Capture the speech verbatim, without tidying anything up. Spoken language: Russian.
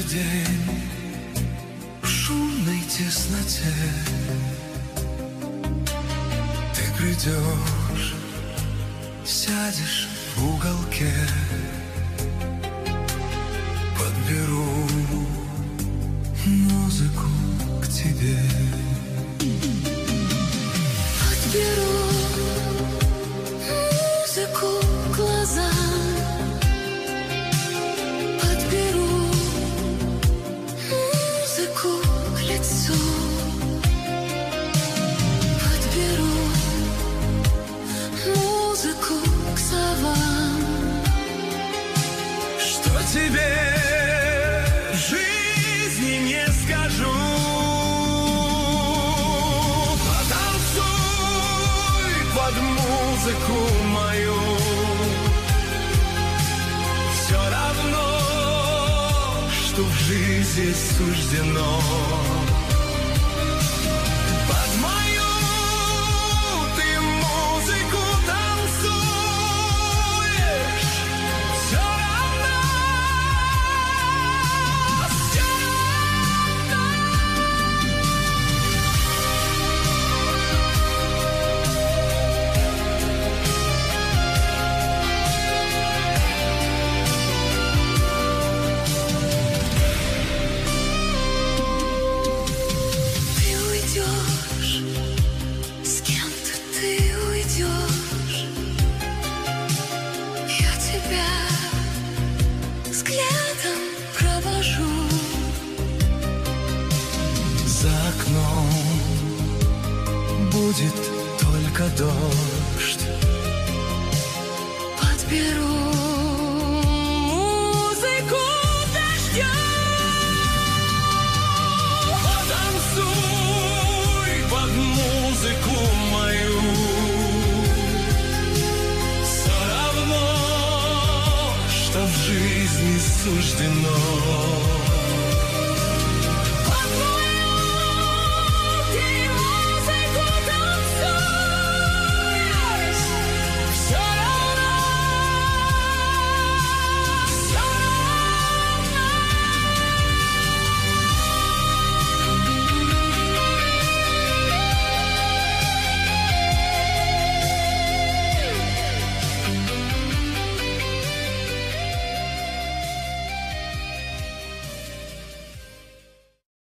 день в шумной тесноте. Ты придешь, сядешь в уголке, подберу музыку к тебе. Подберу музыку к глазам, подберу музыку к лицу, подберу музыку к словам. Что тебе в жизни не скажу, потанцуй под музыку мою. Все равно, что в жизни суждено. Под мою ты музыку танцуешь. Все равно, все равно. Ты уйдешь, с кем-то ты уйдешь. Я тебя взглядом провожу. За окном будет только дождь. Подберу музыку дождя. Потанцуй под музыку мою. Все равно, что в жизни суждено.